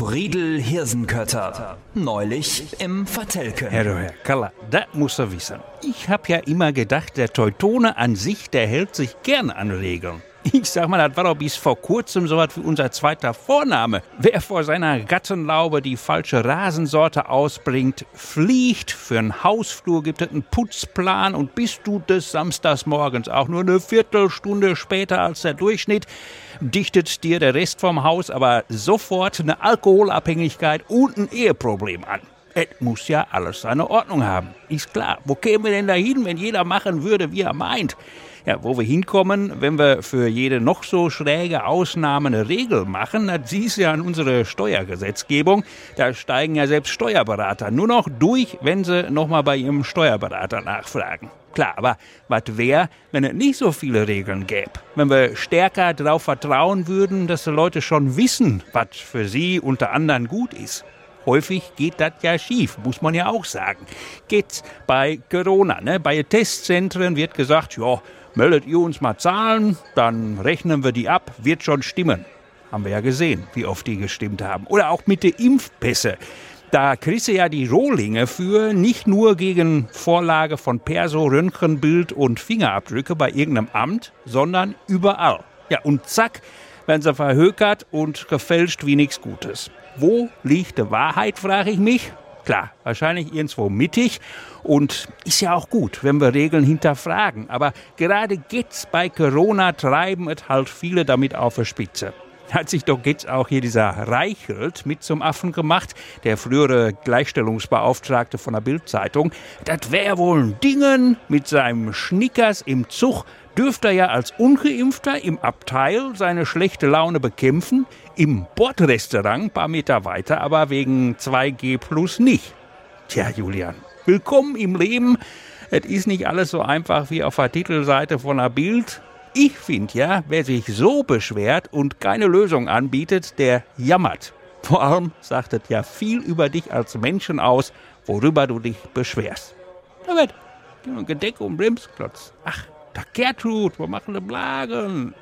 Friedel Hirsenkötter. Neulich im Vertelken. Herr Kaller, das muss er wissen. Ich hab ja immer gedacht, der Teutone an sich, der hält sich gern an Regeln. Ich sag mal, das war doch bis vor kurzem so was wie unser zweiter Vorname. Wer vor seiner Gattenlaube die falsche Rasensorte ausbringt, fliegt. Für einen Hausflur gibt es einen Putzplan und bist du des Samstagsmorgens auch nur eine Viertelstunde später als der Durchschnitt, dichtet dir der Rest vom Haus aber sofort eine Alkoholabhängigkeit und ein Eheproblem an. Es muss ja alles seine Ordnung haben. Ist klar, wo kämen wir denn da hin, wenn jeder machen würde, wie er meint? Ja, wo wir hinkommen, wenn wir für jede noch so schräge Ausnahme eine Regel machen, das siehst du ja an unsere Steuergesetzgebung, da steigen ja selbst Steuerberater nur noch durch, wenn sie nochmal bei ihrem Steuerberater nachfragen. Klar, aber was wäre, wenn es nicht so viele Regeln gäbe? Wenn wir stärker darauf vertrauen würden, dass die Leute schon wissen, was für sie unter anderem gut ist. Häufig geht das ja schief, muss man ja auch sagen. Geht's bei Corona, ne? Bei Testzentren wird gesagt, ja, meldet ihr uns mal Zahlen, dann rechnen wir die ab, wird schon stimmen. Haben wir ja gesehen, wie oft die gestimmt haben. Oder auch mit den Impfpässe. Da kriegst du ja die Rohlinge für, nicht nur gegen Vorlage von Perso, Röntgenbild und Fingerabdrücke bei irgendeinem Amt, sondern überall. Ja, und zack, werden sie verhökert und gefälscht wie nichts Gutes. Wo liegt die Wahrheit, frage ich mich. Klar, wahrscheinlich irgendwo mittig und ist ja auch gut, wenn wir Regeln hinterfragen. Aber gerade geht's bei Corona treiben es halt viele damit auf die Spitze. Hat sich doch jetzt auch hier dieser Reichelt mit zum Affen gemacht, der frühere Gleichstellungsbeauftragte von der Bild-Zeitung. Das wäre wohl ein Dingen mit seinem Schnickers im Zug. Dürfte er ja als Ungeimpfter im Abteil seine schlechte Laune bekämpfen, im Bordrestaurant ein paar Meter weiter, aber wegen 2G+ nicht. Tja, Julian, willkommen im Leben. Es ist nicht alles so einfach wie auf der Titelseite von der Bild. Ich finde ja, wer sich so beschwert und keine Lösung anbietet, der jammert. Vor allem sagt es ja viel über dich als Menschen aus, worüber du dich beschwerst. Da wird Gedeck und Bremsklotz. Ach, da Gertrud, wir machen eine Blagen.